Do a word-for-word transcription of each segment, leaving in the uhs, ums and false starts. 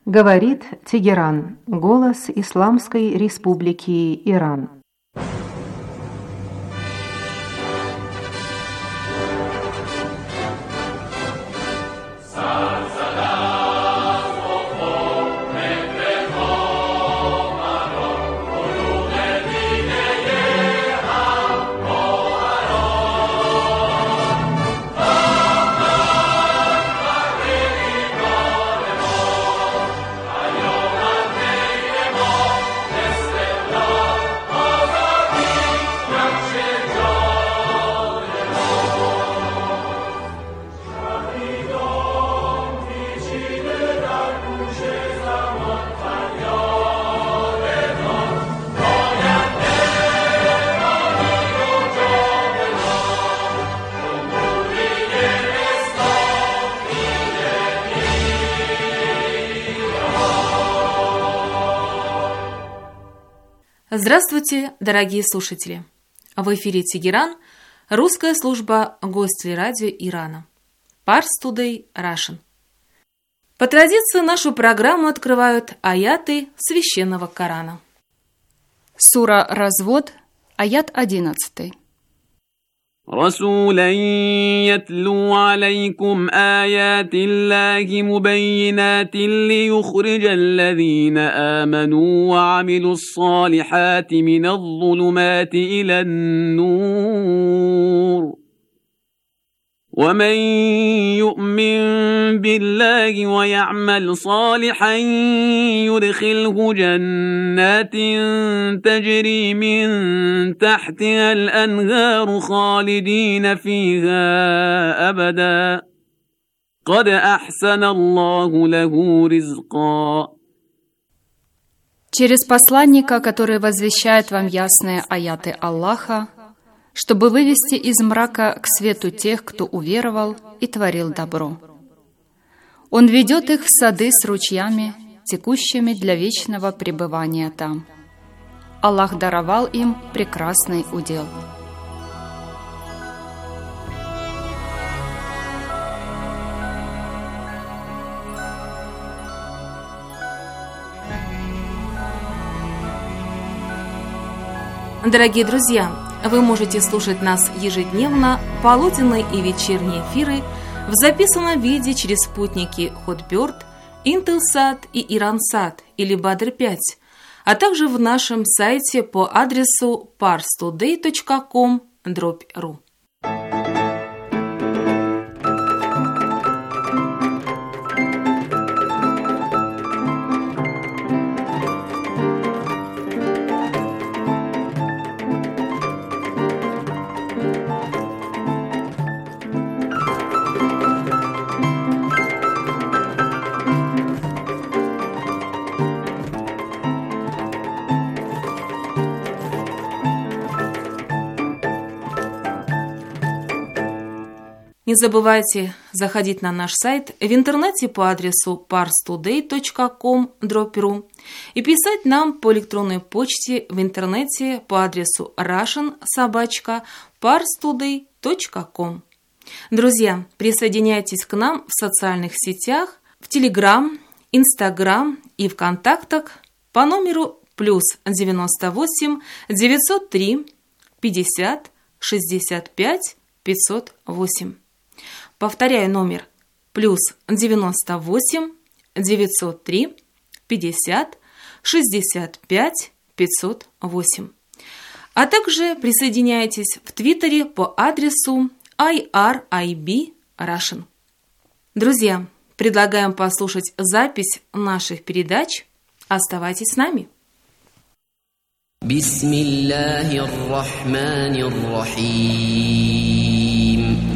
Говорит Тегеран, голос Исламской Республики Иран. Здравствуйте, дорогие слушатели! В эфире Тегеран, русская служба гостей радио Ирана. Pars Today Russian. По традиции нашу программу открывают аяты священного Корана. Сура Развод, аят одиннадцатый. رسولا يتلو عليكم آيات الله مبينات ليخرج الذين آمنوا وعملوا الصالحات من الظلمات إلى النور ومن يؤمن بالله ويعمل صالحا يدخله جنات تجري من تحتها الأنهار خالدين فيها أبدا قد أحسن الله له رزقا. Через посланника, который возвещает вам ясные аяты Аллаха, чтобы вывести из мрака к свету тех, кто уверовал и творил добро. Он ведет их в сады с ручьями, текущими для вечного пребывания там. Аллах даровал им прекрасный удел. Дорогие друзья, вы можете слушать нас ежедневно, полуденные и вечерние эфиры в записанном виде через спутники Hotbird, Intelsat и Iransat или Badr пять, а также в нашем сайте по адресу pars today точка com дробь ру. Не забывайте заходить на наш сайт в интернете по адресу pars today точка com дробь ру и писать нам по электронной почте в интернете по адресу russian собака pars today точка com. Друзья, присоединяйтесь к нам в социальных сетях, в Telegram, Instagram и ВКонтактах по номеру плюс девяносто восемь девятьсот три пятьдесят шестьдесят пять пятьсот восемь. Повторяю номер плюс девяносто восемь девятьсот три пятьдесят шестьдесят пять пятьсот восемь. А также присоединяйтесь в Твиттере по адресу ай ар ай би Russian. Друзья, предлагаем послушать запись наших передач. Оставайтесь с нами. Бисмиллахир-рахманир-рахим.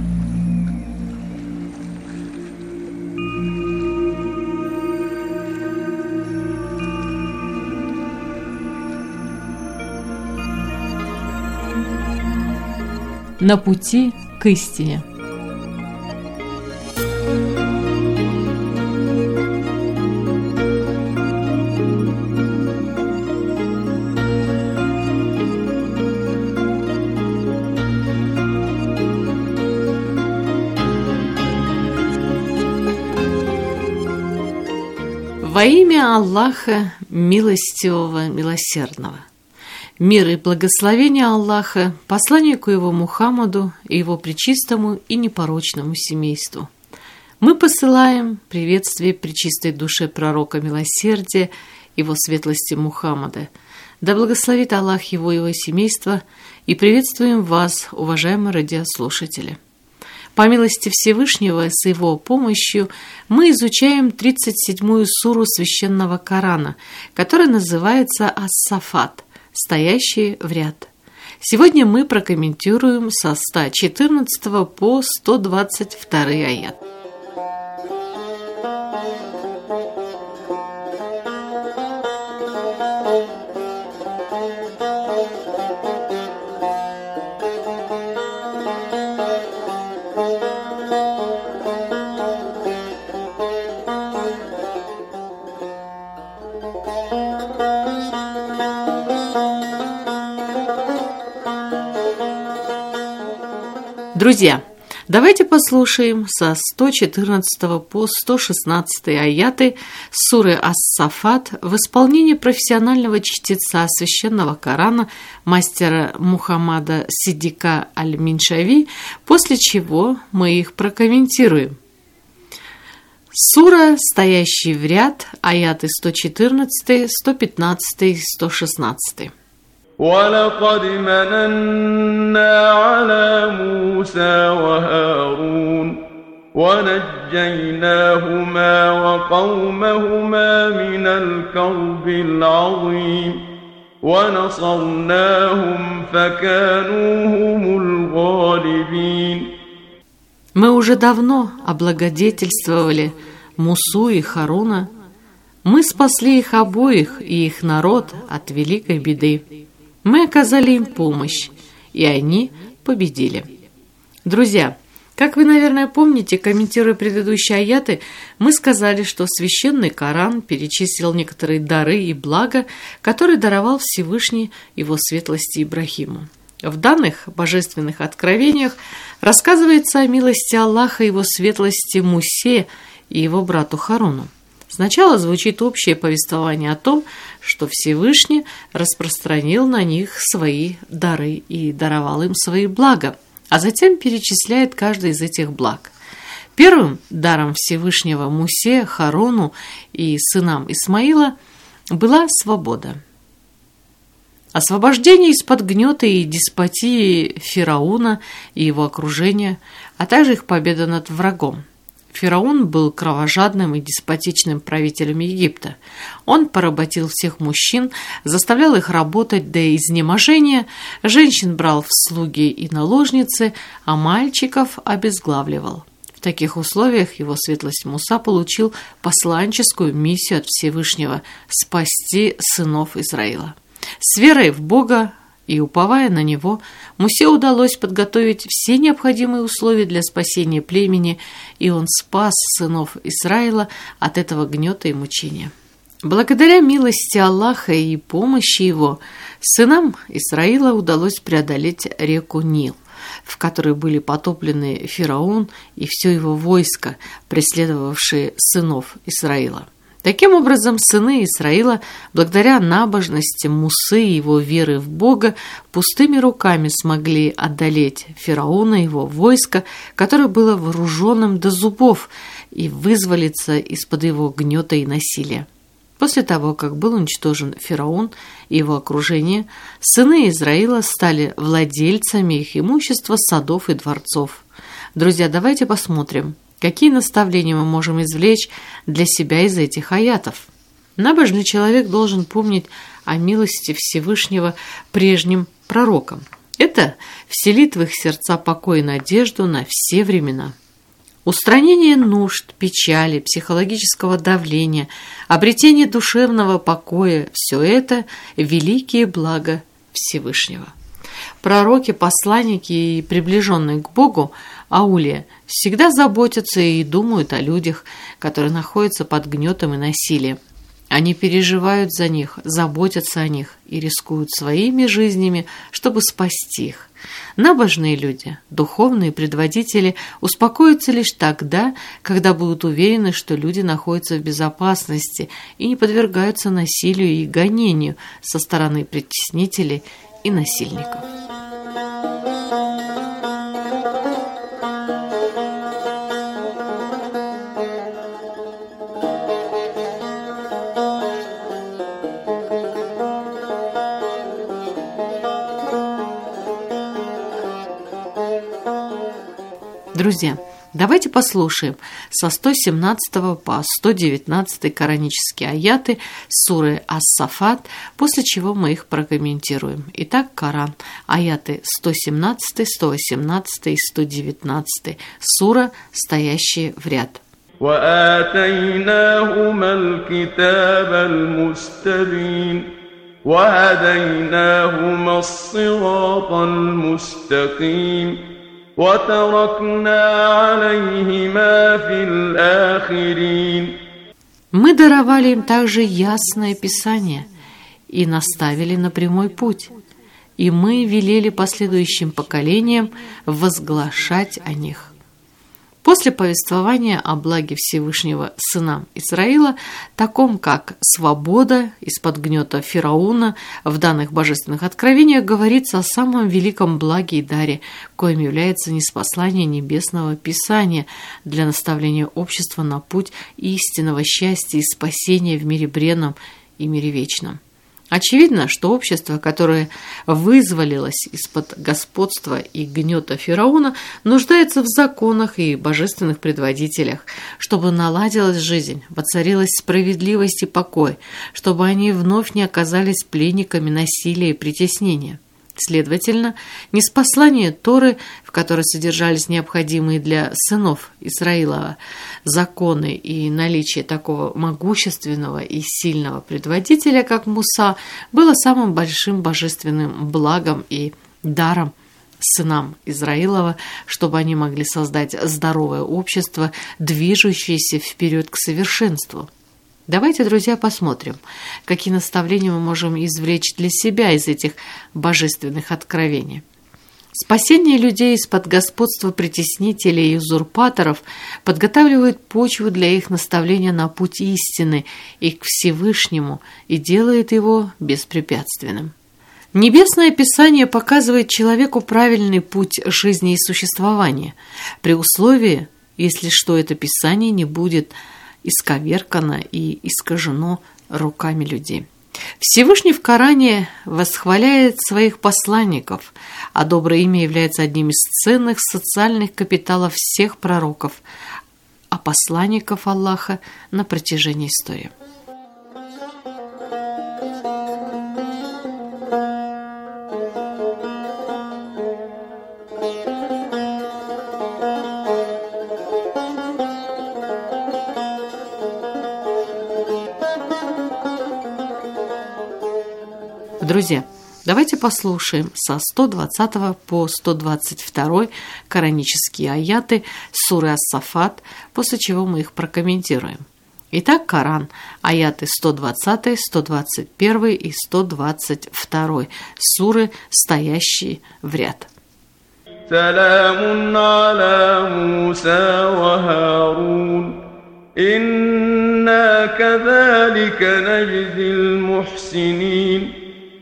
На пути к истине. Во имя Аллаха, милостивого, милосердного. Мир и благословение Аллаха, посланнику его Мухаммаду и его пречистому и непорочному семейству. Мы посылаем приветствие пречистой душе пророка милосердия, его светлости Мухаммада. Да благословит Аллах его и его семейство, и приветствуем вас, уважаемые радиослушатели. По милости Всевышнего, с его помощью, мы изучаем тридцать седьмую суру Священного Корана, которая называется Ас-Сафат, стоящие в ряд. Сегодня мы прокомментируем со ста четырнадцатого по сто двадцать второй аят. Друзья, давайте послушаем со ста четырнадцатого по сто шестнадцатый аяты суры Ас-Сафат в исполнении профессионального чтеца Священного Корана мастера Мухаммада Сиддика Аль-Миншави, после чего мы их прокомментируем. Сура, стоящий в ряд, аяты сто четырнадцатый, сто пятнадцатый, сто шестнадцатый. وَلَقَدْ مَنَنَّا عَلَى مُوسَى وَهَارُونَ وَنَجَّيْنَاهُمَا وَقَوْمَهُمَا مِنَ الْكَرْبِ الْعَظِيمِ وَنَصَرْنَاهُمْ فَكَانُوا هُمُ الْغَالِبِينَ. Мы уже давно облагодетельствовали Мусу и Харуна. Мы спасли их обоих и их народ от великой беды. Мы оказали им помощь, и они победили. Друзья, как вы, наверное, помните, комментируя предыдущие аяты, мы сказали, что Священный Коран перечислил некоторые дары и блага, которые даровал Всевышний его светлости Ибрахиму. В данных божественных откровениях рассказывается о милости Аллаха и его светлости Мусе и его брату Харуну. Сначала звучит общее повествование о том, что Всевышний распространил на них свои дары и даровал им свои блага, а затем перечисляет каждый из этих благ. Первым даром Всевышнего Мусе, Харуну и сынам Исмаила была свобода. Освобождение из-под гнета и деспотии Фараона и его окружения, а также их победа над врагом. Фараон был кровожадным и деспотичным правителем Египта. Он поработил всех мужчин, заставлял их работать до изнеможения, женщин брал в слуги и наложницы, а мальчиков обезглавливал. В таких условиях его светлость Муса получил посланческую миссию от Всевышнего – спасти сынов Израиля. С верой в Бога и уповая на него, Мусе удалось подготовить все необходимые условия для спасения племени, и он спас сынов Израиля от этого гнета и мучения. Благодаря милости Аллаха и помощи его, сынам Израиля удалось преодолеть реку Нил, в которой были потоплены Фараон и все его войско, преследовавшие сынов Израиля. Таким образом, сыны Израиля, благодаря набожности Мусы и его веры в Бога, пустыми руками смогли одолеть Фараона и его войско, которое было вооруженным до зубов, и вызволиться из-под его гнета и насилия. После того, как был уничтожен Фараон и его окружение, сыны Израиля стали владельцами их имущества, садов и дворцов. Друзья, давайте посмотрим, какие наставления мы можем извлечь для себя из этих аятов. Набожный человек должен помнить о милости Всевышнего прежним пророкам. Это вселит в их сердца покой и надежду на все времена. Устранение нужд, печали, психологического давления, обретение душевного покоя – все это великие блага Всевышнего. Пророки, посланники и приближенные к Богу аулия всегда заботятся и думают о людях, которые находятся под гнетом и насилием. Они переживают за них, заботятся о них и рискуют своими жизнями, чтобы спасти их. Набожные люди, духовные предводители успокоятся лишь тогда, когда будут уверены, что люди находятся в безопасности и не подвергаются насилию и гонению со стороны притеснителей и насильников. Друзья, давайте послушаем со сто семнадцатого по сто девятнадцатый коранические аяты суры Ас-Сафат, после чего мы их прокомментируем. Итак, Коран, аяты сто семнадцатый, сто восемнадцатый и сто девятнадцатый, сура, стоящие в ряд. وآتيناهما الكتاب المستبين وهديناهما الصراط المستقيم وتركنا عليهما في الآخرين. Мы даровали им также ясное Писание и наставили на прямой путь, и мы велели последующим поколениям возглашать о них. После повествования о благе Всевышнего сынам Исраила, таком как свобода из-под гнета Фирауна, в данных божественных откровениях говорится о самом великом благе и даре, коим является ниспослание небесного Писания для наставления общества на путь истинного счастья и спасения в мире бренном и мире вечном. Очевидно, что общество, которое вызволилось из-под господства и гнета Фараона, нуждается в законах и божественных предводителях, чтобы наладилась жизнь, воцарилась справедливость и покой, чтобы они вновь не оказались пленниками насилия и притеснения. Следовательно, ниспослание Торы, в которой содержались необходимые для сынов Исраилова законы и наличие такого могущественного и сильного предводителя, как Муса, было самым большим божественным благом и даром сынам Израилова, чтобы они могли создать здоровое общество, движущееся вперед к совершенству. Давайте, друзья, посмотрим, какие наставления мы можем извлечь для себя из этих божественных откровений. Спасение людей из-под господства притеснителей и узурпаторов подготавливает почву для их наставления на путь истины и к Всевышнему и делает его беспрепятственным. Небесное Писание показывает человеку правильный путь жизни и существования, при условии, если что это Писание не будет исковеркано и искажено руками людей. Всевышний в Коране восхваляет своих посланников, а доброе имя является одним из ценных социальных капиталов всех пророков, а посланников Аллаха на протяжении истории. Друзья, давайте послушаем со сто двадцатого по сто двадцать второй коранические аяты суры Ас-Сафат, после чего мы их прокомментируем. Итак, Коран, аяты сто двадцать, сто двадцать один и сто двадцать два суры, стоящие в ряд. Саламун аля Муса ва Харун. Инна кадалика наджзил мухсинин.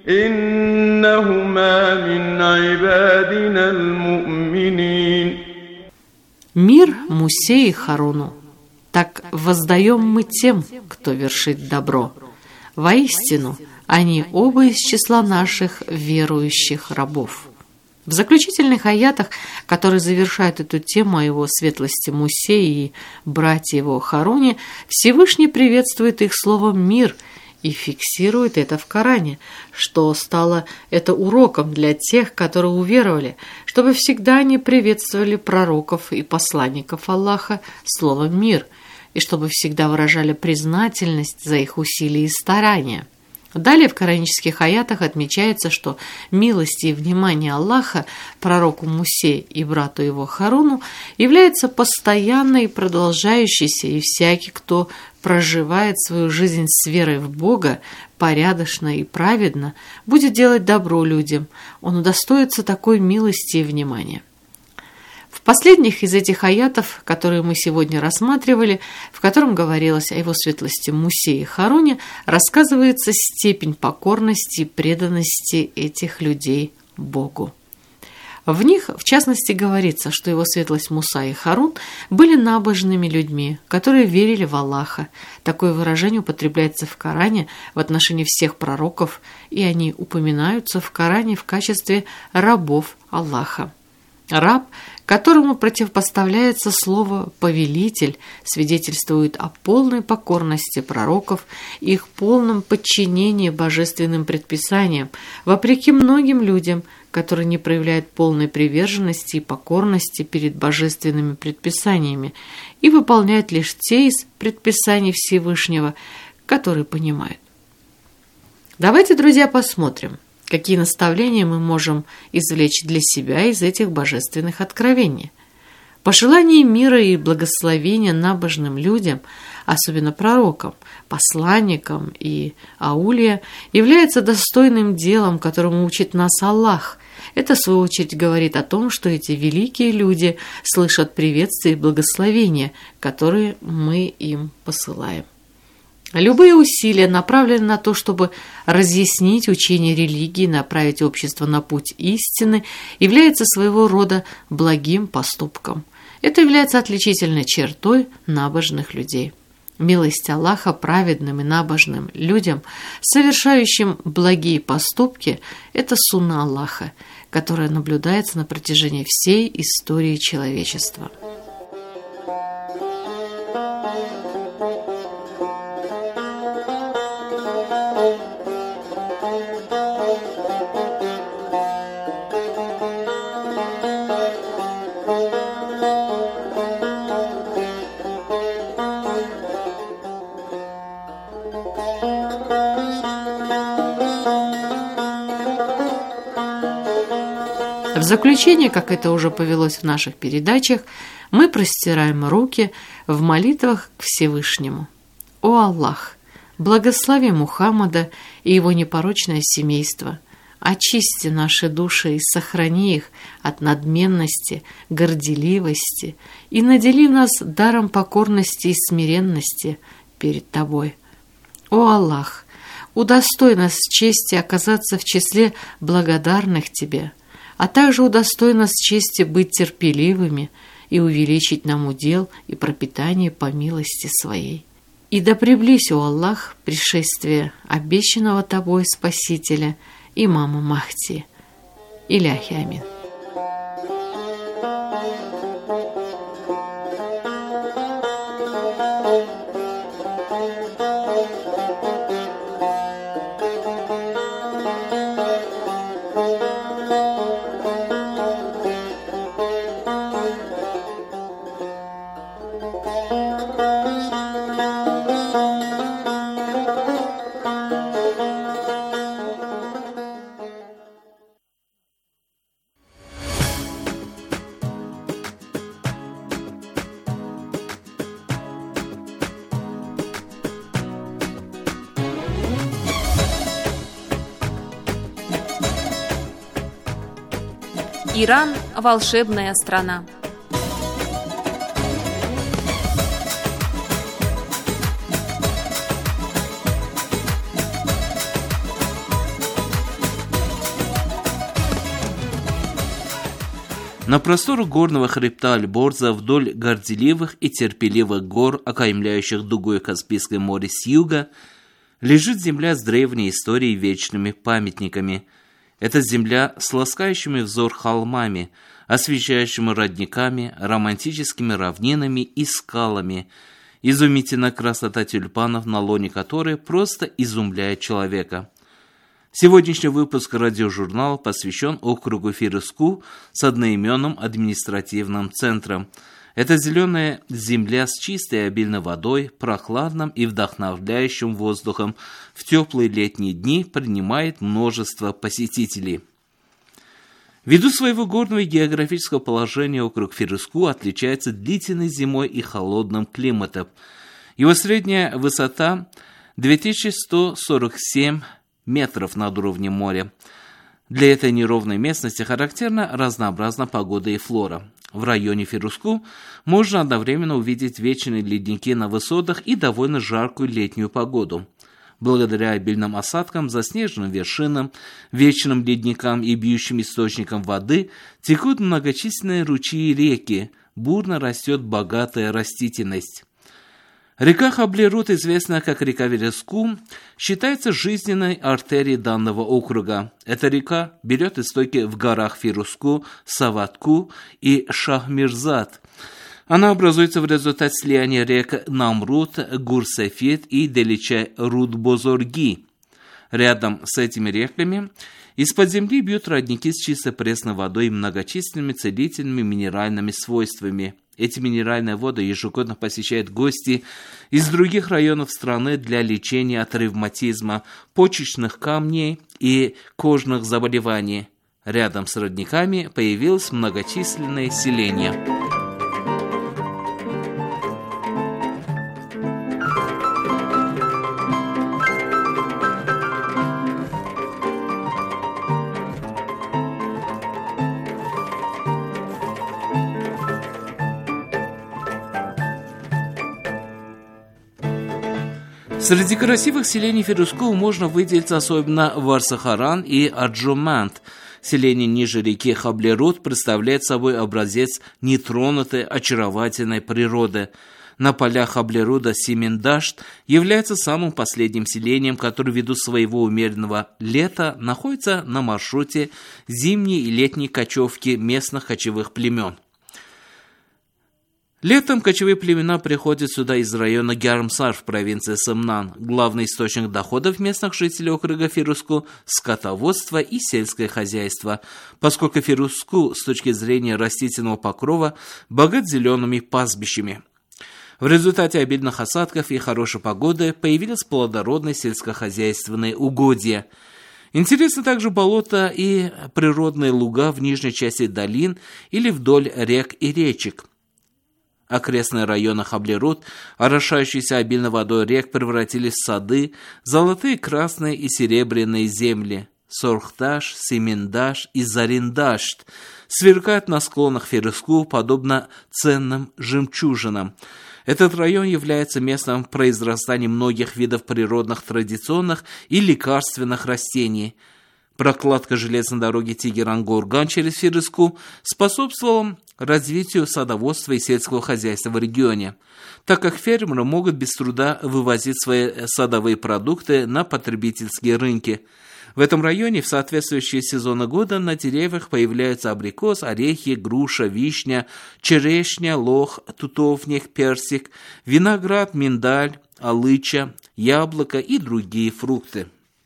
إنهما من عبادنا المؤمنين. Мир Мусе и Харуну. Так воздаем мы тем, кто вершит добро. Воистину, они оба из числа наших верующих рабов. В заключительных аятах, которые завершают эту тему о его светлости Мусе и братья его Харуне, Всевышний приветствует их словом «мир» и фиксирует это в Коране, что стало это уроком для тех, которые уверовали, чтобы всегда они приветствовали пророков и посланников Аллаха словом «мир», и чтобы всегда выражали признательность за их усилия и старания. Далее в коранических аятах отмечается, что милость и внимание Аллаха пророку Мусе и брату его Харуну является постоянной и продолжающейся, и всякий, кто проживает свою жизнь с верой в Бога, порядочно и праведно, будет делать добро людям, он удостоится такой милости и внимания. В последних из этих аятов, которые мы сегодня рассматривали, в котором говорилось о его светлости Мусе и Харуне, рассказывается степень покорности и преданности этих людей Богу. В них, в частности, говорится, что его светлость Муса и Харун были набожными людьми, которые верили в Аллаха. Такое выражение употребляется в Коране в отношении всех пророков, и они упоминаются в Коране в качестве рабов Аллаха. Раб, которому противопоставляется слово «повелитель», свидетельствует о полной покорности пророков и их полном подчинении божественным предписаниям, вопреки многим людям, которые не проявляют полной приверженности и покорности перед божественными предписаниями и выполняют лишь те из предписаний Всевышнего, которые понимают. Давайте, друзья, посмотрим, какие наставления мы можем извлечь для себя из этих божественных откровений. Пожелание мира и благословения набожным людям, особенно пророкам, посланникам и аулия, является достойным делом, которому учит нас Аллах. Это, в свою очередь, говорит о том, что эти великие люди слышат приветствия и благословения, которые мы им посылаем. Любые усилия направлены на то, чтобы разъяснить учение религии, направить общество на путь истины, является своего рода благим поступком. Это является отличительной чертой набожных людей. Милость Аллаха праведным и набожным людям, совершающим благие поступки, это сунна Аллаха, которая наблюдается на протяжении всей истории человечества. В заключение, как это уже повелось в наших передачах, мы простираем руки в молитвах к Всевышнему. О Аллах, благослови Мухаммада и его непорочное семейство, очисти наши души и сохрани их от надменности, горделивости и надели нас даром покорности и смиренности перед Тобой. О Аллах, удостой нас чести оказаться в числе благодарных Тебе, а также удостой нас чести быть терпеливыми и увеличить нам удел и пропитание по милости Своей. И да приблизь, о Аллах, пришествие обещанного Тобой Спасителя, имама Махди. Иляхи амин. Иран – волшебная страна. На просторах горного хребта Аль-Борза, вдоль горделивых и терпеливых гор, окаймляющих дугой Каспийское море с юга, лежит земля с древней историей и вечными памятниками. Это земля с ласкающими взор холмами, освещающими родниками, романтическими равнинами и скалами. Изумительна красота тюльпанов, на лоне которой просто изумляет человека. Сегодняшний выпуск радиожурнала посвящен округу Фируску с одноименным административным центром. Это зеленая земля с чистой и обильной водой, прохладным и вдохновляющим воздухом в теплые летние дни принимает множество посетителей. Ввиду своего горного и географического положения округ Фируску отличается длительной зимой и холодным климатом. Его средняя высота две тысячи сто сорок семь метров над уровнем моря. Для этой неровной местности характерна разнообразная погода и флора. В районе Фируску можно одновременно увидеть вечные ледники на высотах и довольно жаркую летнюю погоду. Благодаря обильным осадкам, заснеженным вершинам, вечным ледникам и бьющим источникам воды текут многочисленные ручьи и реки, бурно растет богатая растительность. Река Хаблерут, известная как река Фируску, считается жизненной артерией данного округа. Эта река берет истоки в горах Фируску, Саватку и Шахмирзад. Она образуется в результате слияния рек Намрут, Гурсефит и Деличай-Рудбозорги. Рядом с этими реками из-под земли бьют родники с чистой пресной водой и многочисленными целительными минеральными свойствами. Эти минеральные воды ежегодно посещают гости из других районов страны для лечения от ревматизма, почечных камней и кожных заболеваний. Рядом с родниками появилось многочисленное селение. Среди красивых селений Фируску можно выделить особенно Варсахаран и Аджумант. Селение ниже реки Хаблерут представляет собой образец нетронутой очаровательной природы. На полях Хаблеруда Семендашт является самым последним селением, которое ввиду своего умеренного лета находится на маршруте зимней и летней кочевки местных кочевых племен. Летом кочевые племена приходят сюда из района Гярмсар в провинции Сымнан. Главный источник доходов местных жителей округа Фируску – скотоводство и сельское хозяйство, поскольку Фируску с точки зрения растительного покрова богат зелеными пастбищами. В результате обильных осадков и хорошей погоды появились плодородные сельскохозяйственные угодья. Интересны также болота и природные луга в нижней части долин или вдоль рек и речек. Окрестные районы Хаблерут, орошающиеся обильной водой рек, превратились в сады, золотые, красные и серебряные земли. Сорхташ, Семендаш и Зариндашт сверкают на склонах Фируску, подобно ценным жемчужинам. Этот район является местом произрастания многих видов природных, традиционных и лекарственных растений. Прокладка железной дороги Тегеран-Горган через Фируску способствовала развитию садоводства и сельского хозяйства в регионе, так как фермеры могут без труда вывозить свои садовые продукты на потребительские рынки. В этом районе в соответствующие сезоны года на деревьях появляются абрикос, орехи, груша, вишня, черешня, лох, тутовник, персик, виноград, миндаль, алыча, яблоко и другие фрукты.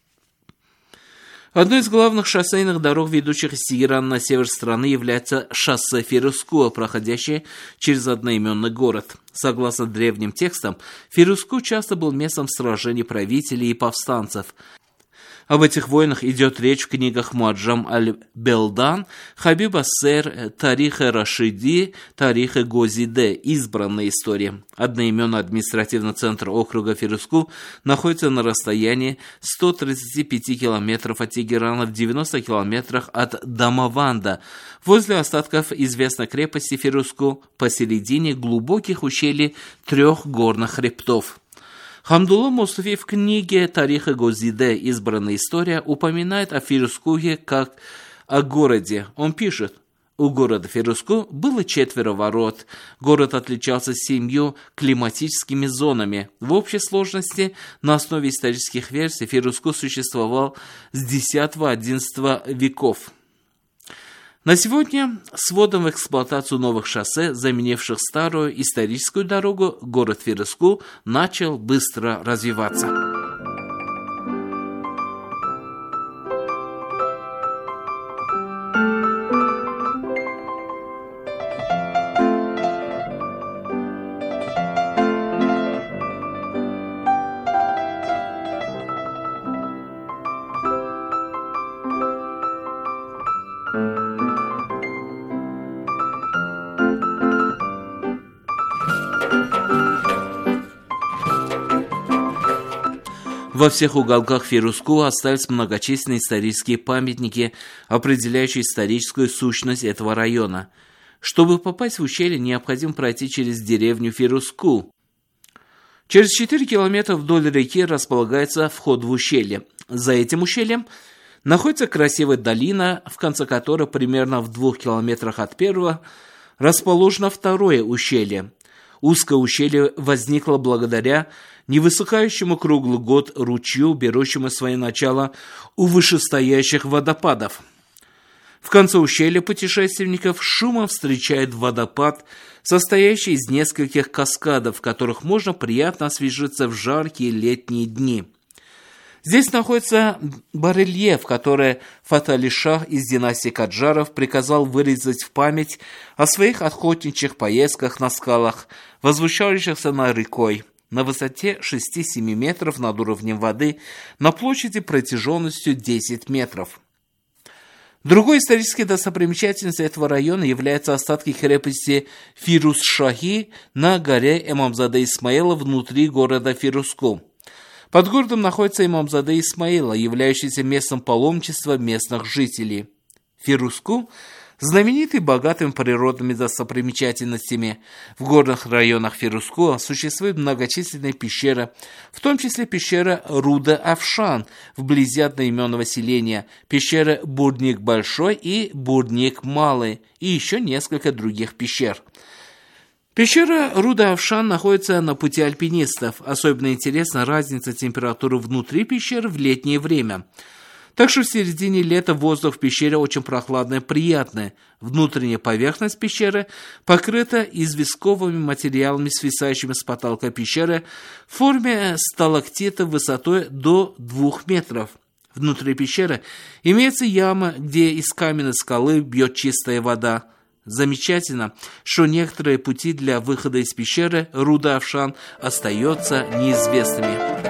Одной из главных шоссейных дорог, ведущих из Тегерана на север страны, является шоссе Фируску, проходящее через одноименный город. Согласно древним текстам, Фируску часто был местом сражений правителей и повстанцев. Об этих войнах идет речь в книгах Муаджам аль-Белдан, Хабиб ас-Сер, Тарих-э Рашиди, Тарих-э Гозиде, избранная история. Одноименный административный центр округа Фируску находится на расстоянии ста тридцати пяти километров от Тегерана, в девяноста километрах от Дамаванда, возле остатков известной крепости Фируску, посередине глубоких ущелий трех горных хребтов. Хамдулла Мустафи в книге «Тарих-э Гозиде. Избранная история» упоминает о Фирускуе как о городе. Он пишет: у города Фируску было четверо ворот. Город отличался семью климатическими зонами. В общей сложности, на основе исторических версий, Фируску существовал с десятого-одиннадцатого веков. На сегодня с вводом в эксплуатацию новых шоссе, заменивших старую историческую дорогу, город Фируску начал быстро развиваться. Во всех уголках Фирузку остались многочисленные исторические памятники, определяющие историческую сущность этого района. Чтобы попасть в ущелье, необходимо пройти через деревню Фирузку. Через четыре километра вдоль реки располагается вход в ущелье. За этим ущельем находится красивая долина, в конце которой примерно в двух километрах от первого расположено второе ущелье. Узкое ущелье возникло благодаря невысыхающему круглый год ручью, берущему свое начало у вышестоящих водопадов. В конце ущелья путешественников шумом встречает водопад, состоящий из нескольких каскадов, в которых можно приятно освежиться в жаркие летние дни. Здесь находится барельеф, который Фат-Али-Шах из династии Каджаров приказал вырезать в память о своих охотничьих поездках на скалах, возвышающихся над рекой, на высоте шесть-семь метров над уровнем воды, на площади протяженностью десять метров. Другой исторической достопримечательностью этого района являются остатки крепости Фируз-Шахи на горе Имамзаде Исмаила внутри города Фирузку. Под городом находится Имамзаде Исмаила, являющийся местом паломничества местных жителей. Фирузку знаменитый богатыми природными достопримечательностями. В горных районах Фирузку существуют многочисленные пещеры, в том числе пещера Руда-Афшан вблизи одноименного селения, пещера Бурник Большой и Бурник Малый и еще несколько других пещер. Пещера Руда-Афшан находится на пути альпинистов. Особенно интересна разница температуры внутри пещеры в летнее время. Так что в середине лета воздух в пещере очень прохладный и приятный. Внутренняя поверхность пещеры покрыта известковыми материалами, свисающими с потолка пещеры в форме сталактита высотой до двух метров. Внутри пещеры имеется яма, где из каменной скалы бьет чистая вода. Замечательно, что некоторые пути для выхода из пещеры Руда-Афшан остаются неизвестными.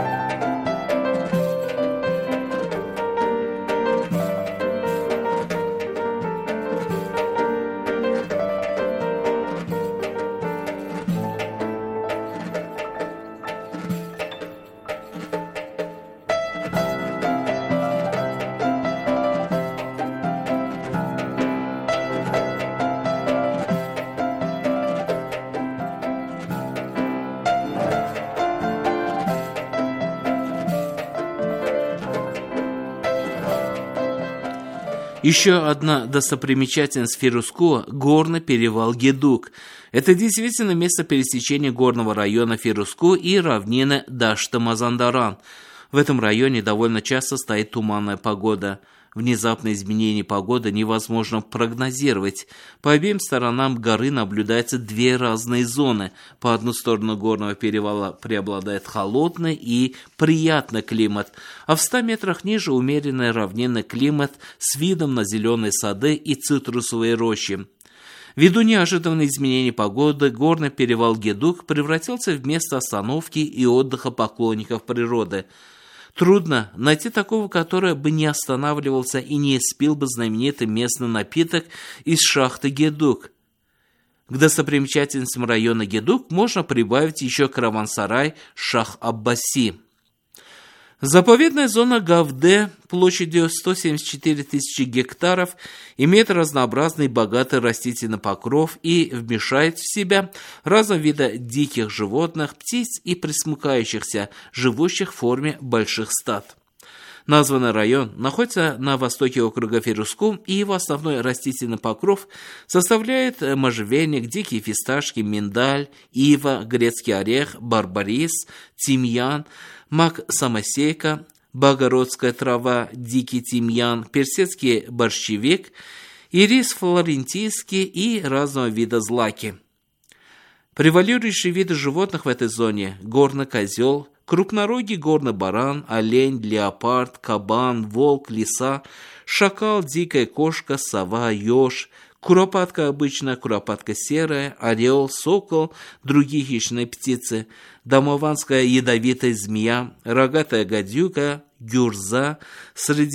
Еще одна достопримечательность Фирузку – горный перевал Гедук. Это действительно место пересечения горного района Фирузку и равнины Дашта-Мазандаран. В этом районе довольно часто стоит туманная погода. Внезапное изменение погоды невозможно прогнозировать. По обеим сторонам горы наблюдаются две разные зоны. По одну сторону горного перевала преобладает холодный и приятный климат, а в ста метрах ниже умеренный равнинный климат с видом на зеленые сады и цитрусовые рощи. Ввиду неожиданных изменений погоды, горный перевал Гедук превратился в место остановки и отдыха поклонников природы. Трудно найти такого, который бы не останавливался и не испил бы знаменитый местный напиток из шахты Гедук. К достопримечательностям района Гедук можно прибавить еще караван-сарай Шах-Аббаси. Заповедная зона Гавде площадью сто семьдесят четыре тысячи гектаров имеет разнообразный богатый растительный покров и вмещает в себя разного вида диких животных, птиц и пресмыкающихся, живущих в форме больших стад. Названный район находится на востоке округа Фирузку, и его основной растительный покров составляет можжевельник, дикие фисташки, миндаль, ива, грецкий орех, барбарис, тимьян, мак-самосейка, богородская трава, дикий тимьян, персидский борщевик, ирис флорентийский и разного вида злаки. Превалирующие виды животных в этой зоне – горный козел, крупнорогий горный баран, олень, леопард, кабан, волк, лиса, шакал, дикая кошка, сова, еж, куропатка обычная, куропатка серая, орел, сокол, другие хищные птицы, домованская ядовитая змея, рогатая гадюка, гюрза,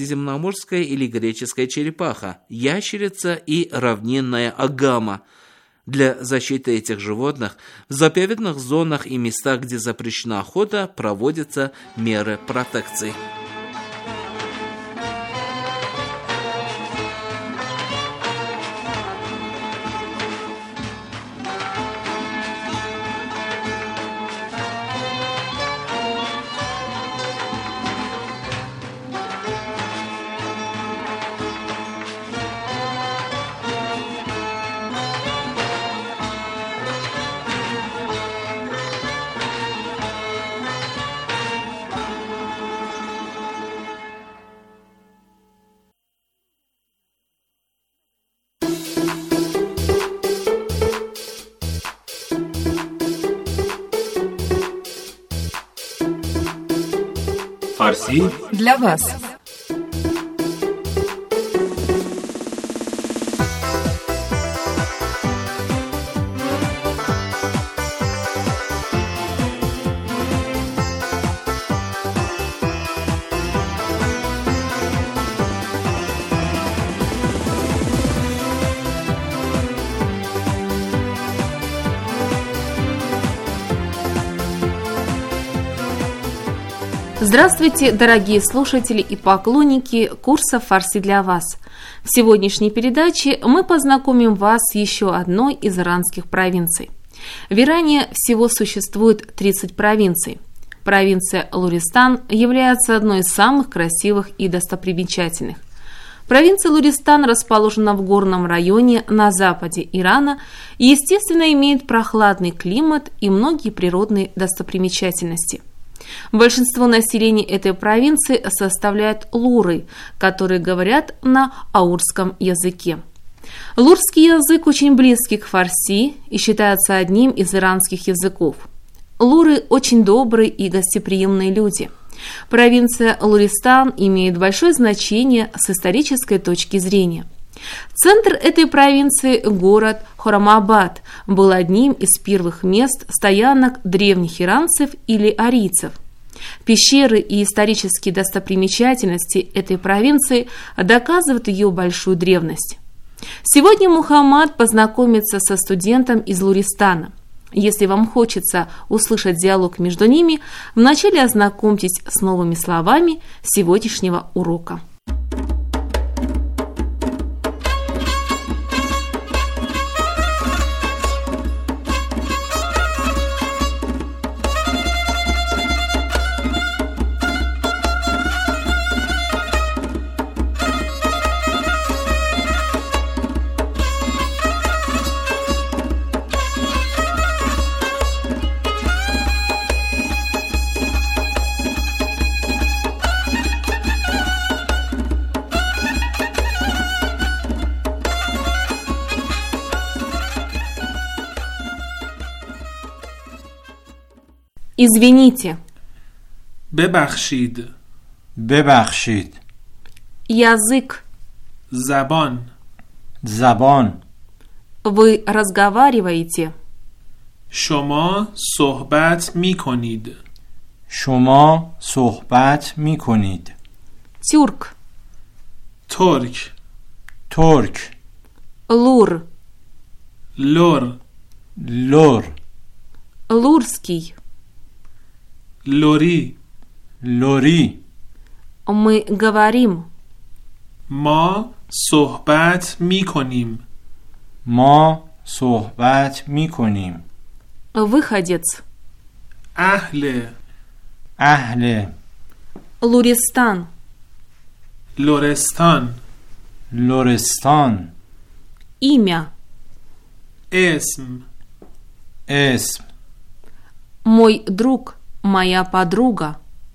средиземноморская или греческая черепаха, ящерица и равнинная агама. Для защиты этих животных в заповедных зонах и местах, где запрещена охота, проводятся меры протекции. Фарси для вас. Здравствуйте, дорогие слушатели и поклонники курса «Фарси для вас». В сегодняшней передаче мы познакомим вас с еще одной из иранских провинций. В Иране всего существует тридцать провинций. Провинция Луристан является одной из самых красивых и достопримечательных. Провинция Луристан расположена в горном районе на западе Ирана и, естественно, имеет прохладный климат и многие природные достопримечательности. Большинство населения этой провинции составляют луры, которые говорят на аурском языке. Лурский язык очень близкий к фарси и считается одним из иранских языков. Луры очень добрые и гостеприимные люди. Провинция Луристан имеет большое значение с исторической точки зрения. Центр этой провинции, город Хорамабад, был одним из первых мест стоянок древних иранцев или арийцев. Пещеры и исторические достопримечательности этой провинции доказывают ее большую древность. Сегодня Мухаммад познакомится со студентом из Луристана. Если вам хочется услышать диалог между ними, вначале ознакомьтесь с новыми словами сегодняшнего урока. Извините. ببخشید. ببخشید. Язык. زبان. زبان. Вы разговариваете. شما صحبت می کنید. شما صحبت می کنید. Тюрк. ترک. ترک. Лур. لور. لور. Лурский. لوری. لوری. Мы говорим. ما صحبت می کنیم. ما صحبت می کنیم. Выходец. اهل. اهل. Луристан. لرستان. لرستان. Имя. اسم. اسم. Мой друг, моя подруга.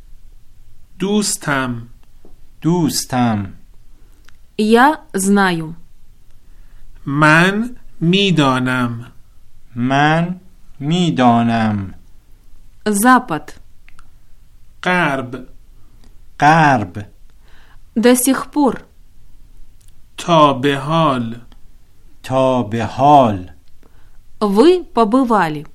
دوستم. دوستم. Я знаю. من میدانم. من میدانم. Запад. غرب. غرب. До сих пор. تا به حال. تا به حال. Вы побывали.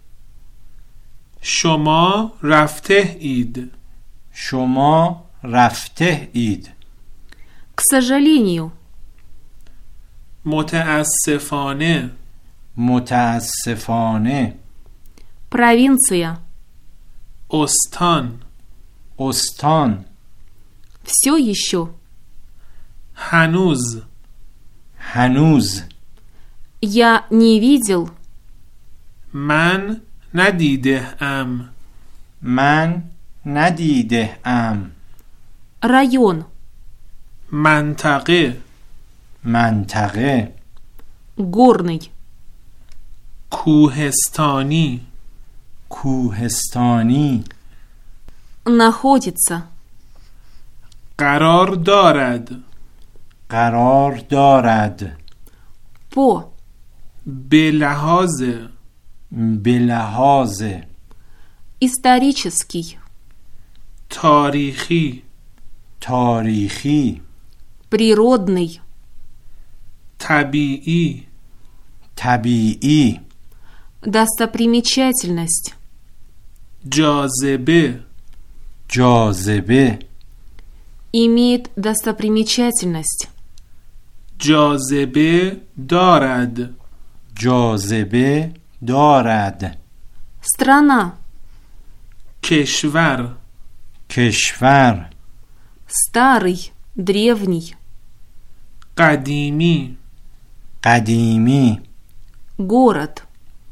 شما رفته اید. شما رفته اید. К сожалению. متاسفانه. متاسفانه. Провинция. استان. استان. Все еще. هنوز. هنوز. Я не видел. من ندیده ام. من ندیده ام. Район. منطقه. منطقه. Горный. کوهستانی. کوهستانی. Находится. قرار دارد. قرار دارد. По. به لحاظ. به لحاظ. Исторический. تاریخی. تاریخی. Природный. طبیعی. طبیعی. Достопримечательность. جاذبه. جاذبه. Имеет достопримечательность. جاذبه دارد. جاذبه دارد. Страна. کشور. کشور. Старый. Древний. قدیمی. قدیمی. Город.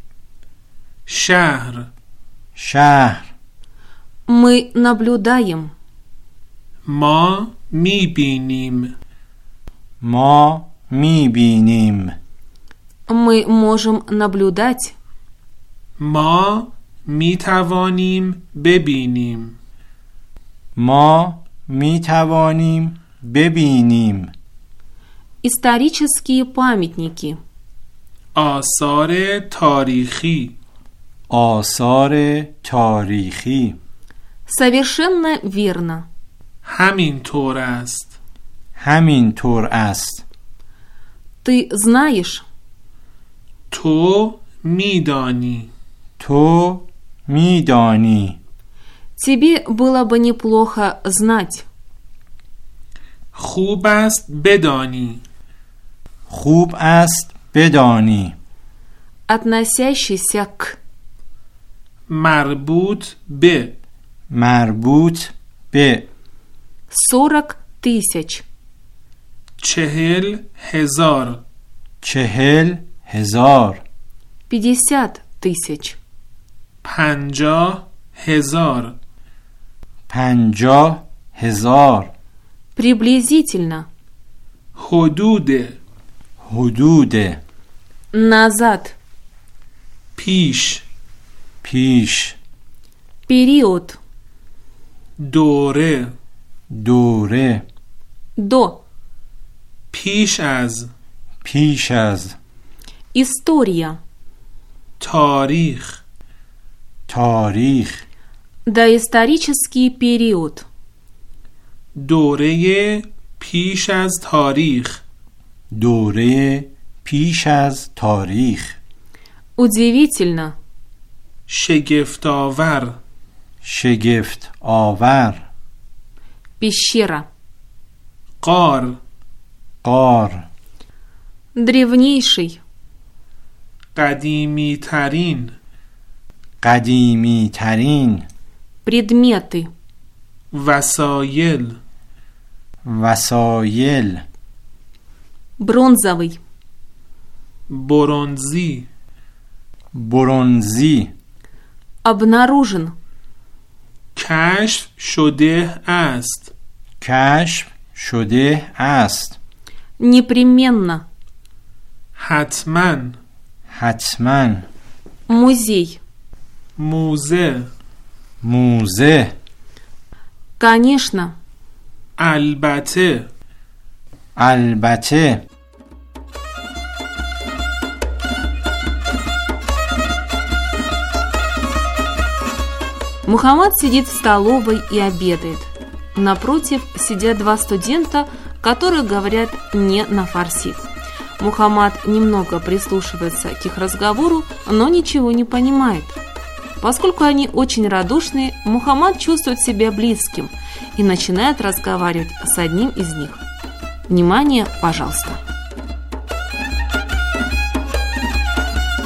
شهر. شهر. Мы наблюдаем. ما میبینیم. ما میبینیم. Мы можем наблюдать. ما میتوانیم ببینیم. ما میتوانیم ببینیم. Исторические памятники. آثار تاریخی. آثار تاریخی. Совершенно верно. همین طور است. همین طور است. Ты знаешь. تو میدانی. تو میدانی. Тебе было бы неплохо знать. خوب است بدانی. خوب است بدانی. Относящийся к. مربوط به. مربوط به. Сорок тысяч. چهل هزار. چهل هزار. Пятьдесят тысяч. پنجاه هزار. پنجاه هزار. Приблизительно. حدود. حدود. Назад. پیش. پیش. Период. دوره. دوره. До. پیش از. پیش از. История. تاریخ. تاریخ. Доисторический период. دوره پیش از تاریخ. دوره پیش از تاریخ. Удивительно. شگفت‌آور. شگفت آور. Пещера. غار. غار. Древнейший. قدیمی ترین. قدیمی ترین. Предметы. وسایل. وسایل. Бронзовый. برنزی. برنزی. Обнаружен. کشف شده است. کشف شده است. Непременно. حتما. حتما. Музей. موزه. موزه. Конечно. البته. البته. Мухаммад сидит в столовой и обедает. Напротив сидят два студента, которые говорят не на фарси. Мухаммад немного прислушивается к их разговору, но ничего не понимает. Поскольку они очень радушные, Мухаммад чувствует себя близким и начинает разговаривать с одним из них. Внимание, пожалуйста.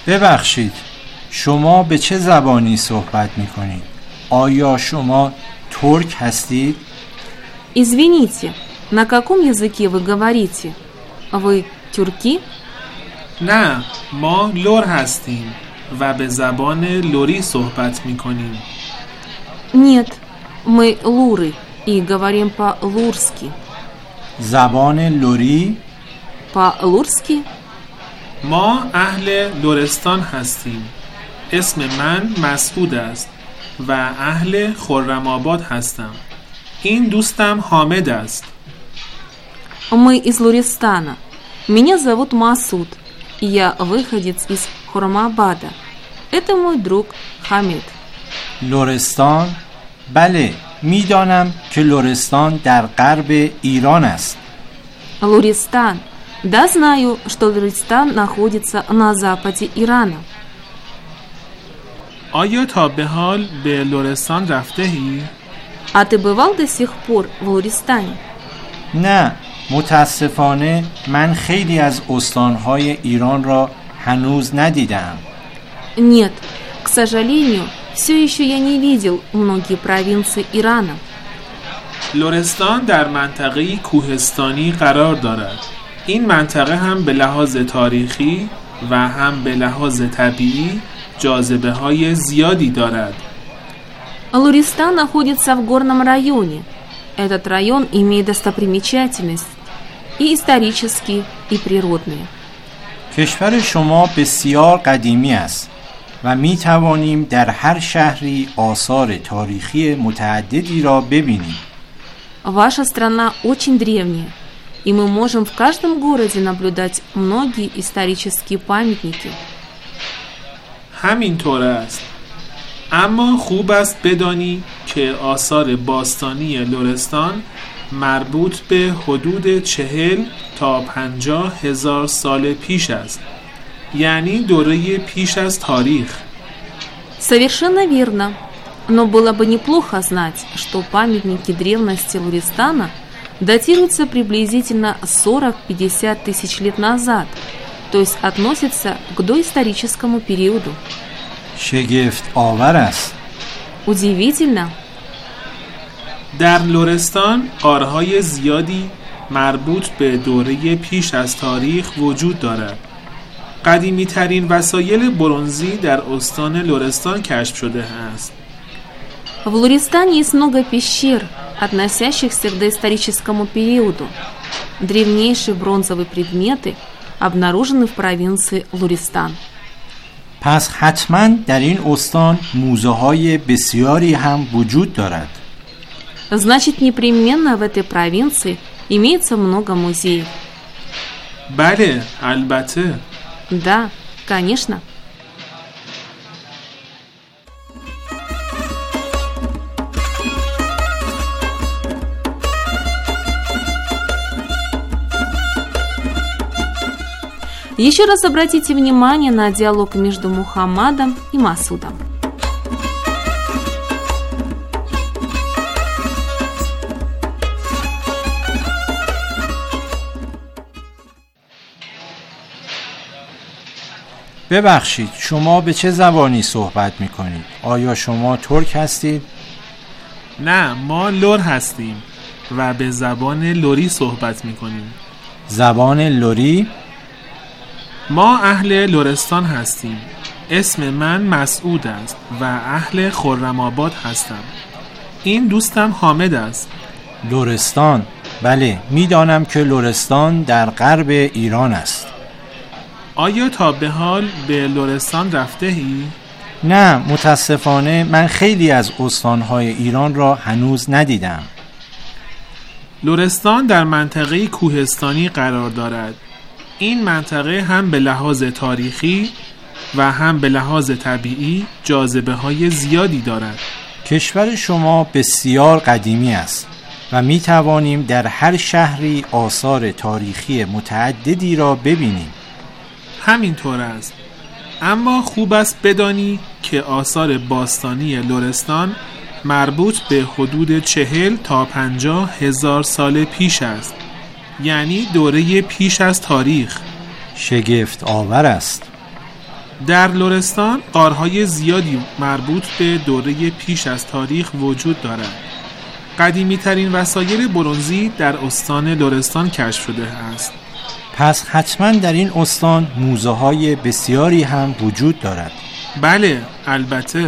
ببخشید، شما به چه زبانی صحبت میکنید؟ آیا شما ترک هستید؟ Извините, на каком языке вы говорите? Вы тюрки? نه، ما لور هستیم و به زبان لوری صحبت میکنیم. Нет, мы луры и говорим по-лурски. زبان لوری؟ По-лурски? ما اهل لرستان هستیم. اسم من مسعود است و اهل خرم آباد هستم. این دوستم حامد است. Мы из Луристана. Меня зовут Масуд. Я выходец из Хурмабада. Это мой друг Хамид. لرستان؟ بله، میدانم که لرستان در غرب ایران است. Луристан. Да, знаю, что Луристан находится на западе Ирана. آیا تا به حال به لرستان رفته ای؟ А ты бывал до сих пор в Луристане? نه، متاسفانه من خیلی از استانهای ایران را هنوز ندیدم. Нет, к сожалению, все еще я не видел многие провинции Ирана. لرستان در منطقه کوهستانی قرار دارد. این منطقه هم به لحاظ تاریخی و هم به لحاظ طبیعی جاذبه های زیادی دارد. Луристан находится в горном районе. Этот район имеет достопримечательность и исторические, и природные. کشور شما بسیار قدیمی است و می توانیم در هر شهری آثار تاریخی متعددی را ببینیم. Ваша страна очень древняя, и мы можем в каждом городе наблюдать многие исторические памятники. همینطور است. اما خوب است بدانی که آثار باستانی لرستان مربوط به حدود چهل تا پنجاه هزار سال پیش است. یعنی دوره پیش از تاریخ. Совершенно верно. Но было бы неплохо знать, что памятники древности Луристана датируются приблизительно сорок-пятьдесят тысяч лет назад, то есть относятся к доисторическому периоду. شگفت آور است. Удивительно. در لرستان غارهای زیادی مربوط به دوره پیش از تاریخ وجود دارد. قدیمی ترین وسایل برنزی در استان لرستان کشف شده است. В Луристане есть много пещер, относящихся к доисторическому периоду. Древнейшие бронзовые предметы обнаружены в провинции Луристан. پس حتما در این استان موزه های بسیاری هم وجود دارد. Значит, непременно в этой провинции имеется много музеев. بله، البته. Да, конечно. Еще раз обратите внимание на диалог между Мухаммадом и Масудом. ببخشید، شما به چه زبانی صحبت میکنید؟ آیا شما ترک هستید؟ نه، ما لور هستیم و به زبان لوری صحبت میکنیم. زبان لوری؟ ما اهل لرستان هستیم. اسم من مسعود است و اهل خرم آباد هستم. این دوستم حامد است. لرستان؟ بله، میدانم که لرستان در غرب ایران است. آیا تا به حال به لرستان رفته ای؟ نه، متاسفانه من خیلی از استانهای ایران را هنوز ندیدم. لرستان در منطقه کوهستانی قرار دارد. این منطقه هم به لحاظ تاریخی و هم به لحاظ طبیعی جاذبه های زیادی دارد. کشور شما بسیار قدیمی است و می توانیم در هر شهری آثار تاریخی متعددی را ببینیم. همینطور است. اما خوب است بدانی که آثار باستانی لرستان مربوط به حدود چهل تا پنجاه هزار سال پیش است. یعنی دوره پیش از تاریخ. شگفت آور است. در لرستان غارهای زیادی مربوط به دوره پیش از تاریخ وجود دارد. قدیمی ترین وسایل برنزی در استان لرستان کشف شده است. پس حتما در این استان موزه های بسیاری هم وجود دارد. بله، البته.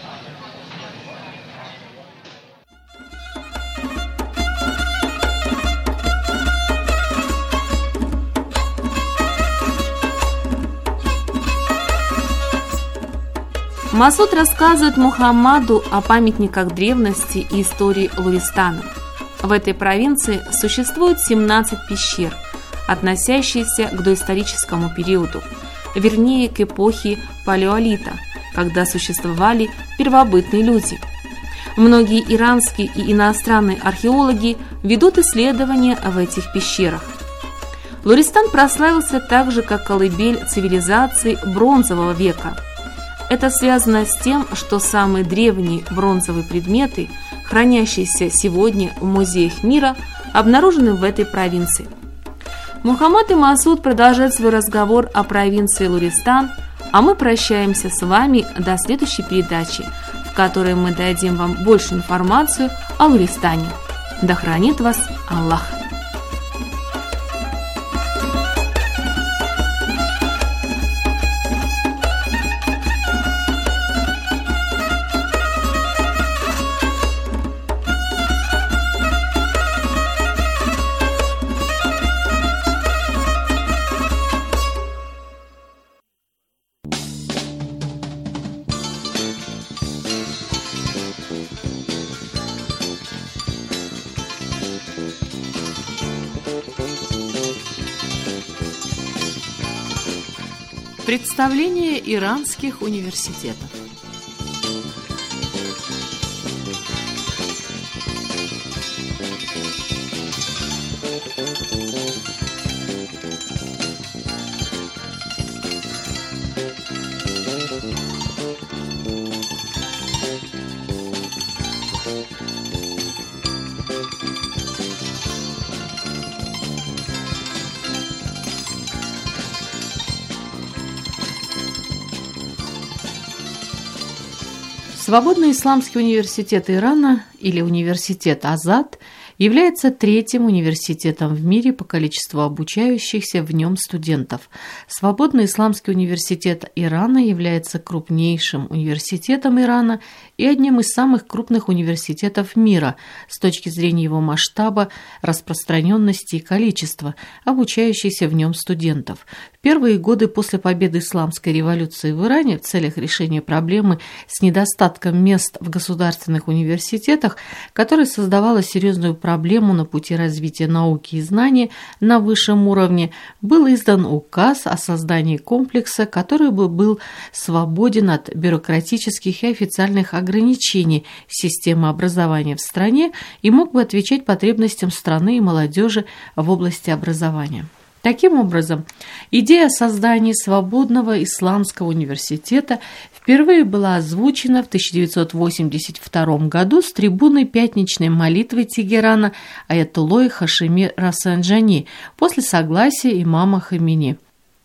Масуд рассказывает Мухаммаду о памятниках древности и истории Луристана. В этой провинции существует семнадцать пещер, относящиеся к доисторическому периоду, вернее к эпохе палеолита, когда существовали первобытные люди. Многие иранские и иностранные археологи ведут исследования в этих пещерах. Луристан прославился так же, как колыбель цивилизации бронзового века. Это связано с тем, что самые древние бронзовые предметы, хранящиеся сегодня в музеях мира, обнаружены в этой провинции. Мухаммад и Масуд продолжают свой разговор о провинции Луристан, а мы прощаемся с вами до следующей передачи, в которой мы дадим вам больше информацию о Луристане. Да хранит вас Аллах! Представление иранских университетов. Свободный исламский университет Ирана, или университет Азад, является третьим университетом в мире по количеству обучающихся в нем студентов. Свободный исламский университет Ирана является крупнейшим университетом Ирана и одним из самых крупных университетов мира с точки зрения его масштаба, распространенности и количества обучающихся в нем студентов. В первые годы после победы исламской революции в Иране в целях решения проблемы с недостатком мест в государственных университетах, которая создавала серьезную проблему на пути развития науки и знаний на высшем уровне, был издан указ о создании комплекса, который бы был свободен от бюрократических и официальных ограничений системы образования в стране и мог бы отвечать потребностям страны и молодежи в области образования. Таким образом, идея создания свободного исламского университета впервые была озвучена в тысяча девятьсот восемьдесят втором году с трибуны пятничной молитвы Тегерана аятоллой Хашеми Рафсанджани после согласия имама Хомейни.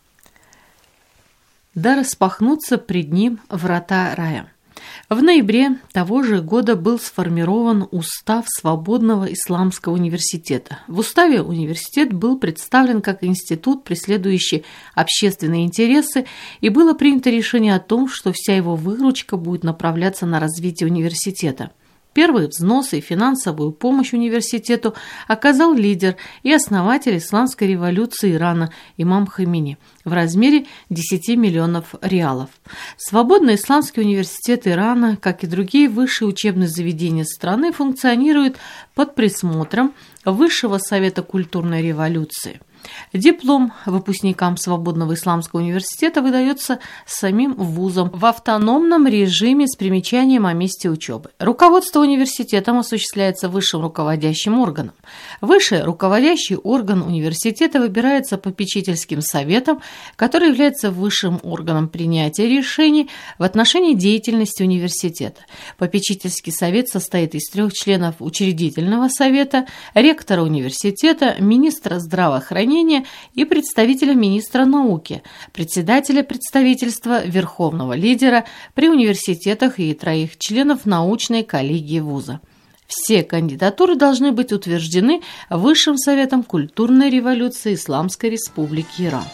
Да распахнутся пред ним врата рая. В ноябре того же года был сформирован Устав Свободного Исламского университета. В уставе университет был представлен как институт, преследующий общественные интересы, и было принято решение о том, что вся его выручка будет направляться на развитие университета. Первые взносы и финансовую помощь университету оказал лидер и основатель исламской революции Ирана имам Хомейни в размере десяти миллионов реалов. Свободный исламский университет Ирана, как и другие высшие учебные заведения страны, функционирует под присмотром Высшего совета культурной революции. Диплом выпускникам Свободного исламского университета выдается самим вузом в автономном режиме с примечанием о месте учебы. Руководство университетом осуществляется высшим руководящим органом. Высший руководящий орган университета выбирается попечительским советом, который является высшим органом принятия решений в отношении деятельности университета. Попечительский совет состоит из трех членов учредительного совета, ректора университета, министра здравоохранения здравоохранения и представителя министра науки, председателя представительства верховного лидера при университетах и троих членов научной коллегии вуза. Все кандидатуры должны быть утверждены Высшим советом культурной революции Исламской Республики Иран.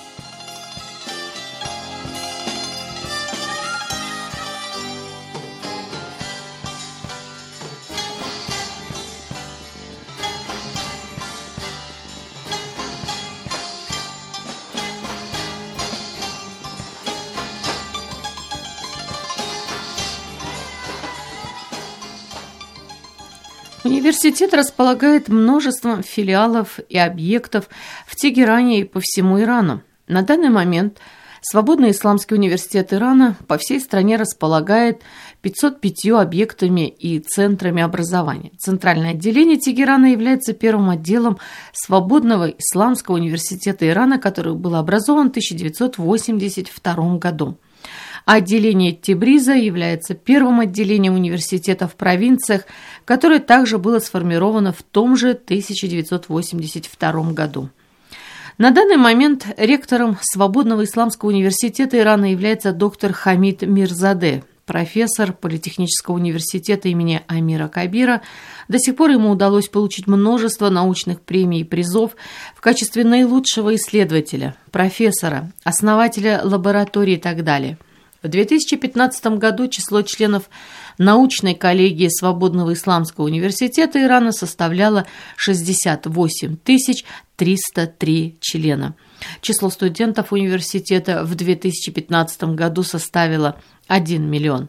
Университет располагает множеством филиалов и объектов в Тегеране и по всему Ирану. На данный момент Свободный исламский университет Ирана по всей стране располагает пятьюстами пятью объектами и центрами образования. Центральное отделение Тегерана является первым отделом Свободного исламского университета Ирана, который был образован в тысяча девятьсот восемьдесят втором году. Отделение Тебриза является первым отделением университета в провинциях, которое также было сформировано в том же тысяча девятьсот восемьдесят втором году. На данный момент ректором Свободного исламского университета Ирана является доктор Хамид Мирзаде, профессор Политехнического университета имени Амира Кабира. До сих пор ему удалось получить множество научных премий и призов в качестве наилучшего исследователя, профессора, основателя лаборатории и так далее. В две тысячи пятнадцатом году число членов научной коллегии Свободного исламского университета Ирана составляло шестьдесят восемь тысяч триста три члена. Число студентов университета в две тысячи пятнадцатом году составило один миллион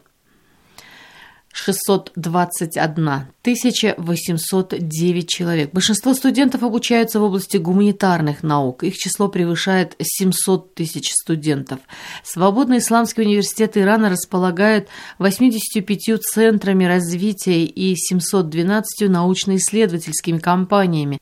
шестьсот двадцать одна тысяча восемьсот девять человек. Большинство студентов обучаются в области гуманитарных наук. Их число превышает семьсот тысяч студентов. Свободный исламский университет Ирана располагает восемьюдесятью пятью центрами развития и семьюстами двенадцатью научно-исследовательскими компаниями,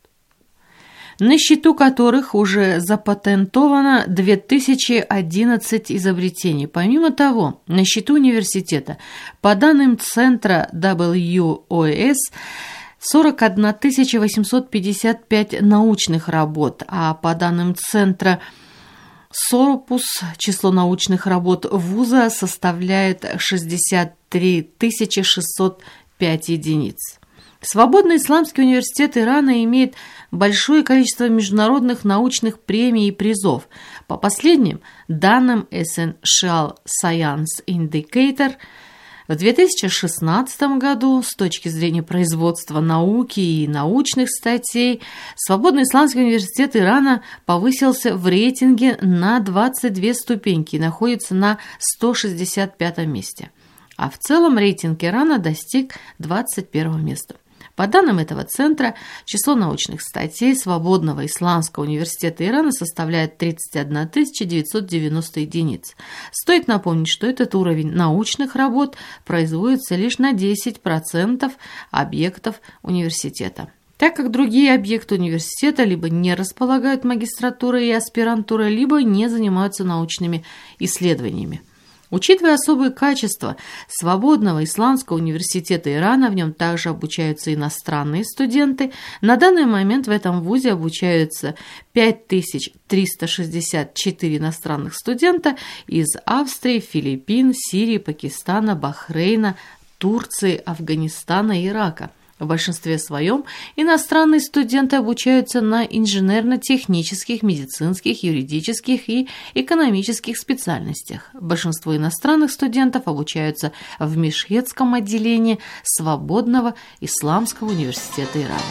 на счету которых уже запатентовано две тысячи одиннадцать изобретений. Помимо того, на счету университета, по данным центра дабл ю о эс, сорок одна тысяча восемьсот пятьдесят пять научных работ, а по данным центра Сорпус число научных работ вуза составляет шестьдесят три тысячи шестьсот пять единиц. Свободный исламский университет Ирана имеет большое количество международных научных премий и призов. По последним данным Essential Science Indicator, в две тысячи шестнадцатом году с точки зрения производства науки и научных статей Свободный исламский университет Ирана повысился в рейтинге на двадцать две ступеньки и находится на сто шестьдесят пятом месте. А в целом рейтинг Ирана достиг двадцать первого места. По данным этого центра, число научных статей Свободного исламского университета Ирана составляет тридцать одна тысяча девятьсот девяносто единиц. Стоит напомнить, что этот уровень научных работ производится лишь на десять процентов объектов университета, так как другие объекты университета либо не располагают магистратурой и аспирантурой, либо не занимаются научными исследованиями. Учитывая особые качества Свободного исламского университета Ирана, в нем также обучаются иностранные студенты. На данный момент в этом вузе обучаются пять тысяч триста шестьдесят четыре иностранных студента из Австрии, Филиппин, Сирии, Пакистана, Бахрейна, Турции, Афганистана и Ирака. В большинстве своем иностранные студенты обучаются на инженерно-технических, медицинских, юридических и экономических специальностях. Большинство иностранных студентов обучаются в Мешхедском отделении Свободного исламского университета Ирана.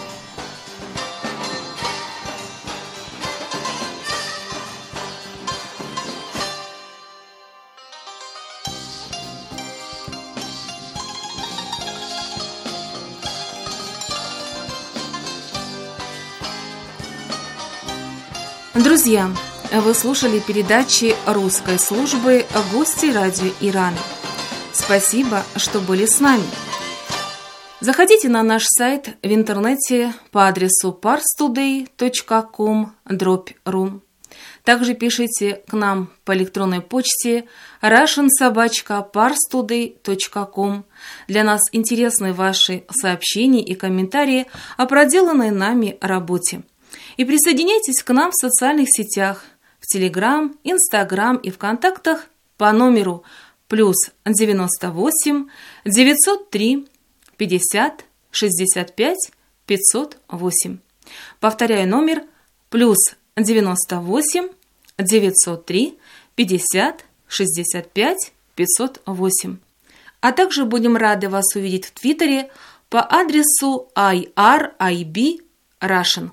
Друзья, вы слушали передачи русской службы «Гости радио Ирана». Спасибо, что были с нами. Заходите на наш сайт в интернете по адресу парстудей точка ком дробь ру. Также пишите к нам по электронной почте russian собака парстудей точка ком. Для нас интересны ваши сообщения и комментарии о проделанной нами работе. И присоединяйтесь к нам в социальных сетях, в Телеграм, Инстаграм и ВКонтактах по номеру плюс девяносто восемь девятьсот три пятьдесят шестьдесят пять пятьсот восемь. Повторяю номер плюс девяносто восемь девятьсот три пятьдесят шестьдесят пять пятьсот восемь. А также будем рады вас увидеть в Твиттере по адресу ай ар ай би Russian.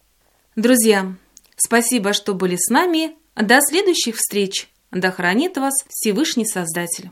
Друзья, спасибо, что были с нами. До следующих встреч. Да хранит вас Всевышний Создатель.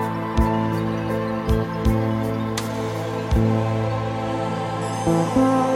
Thank you.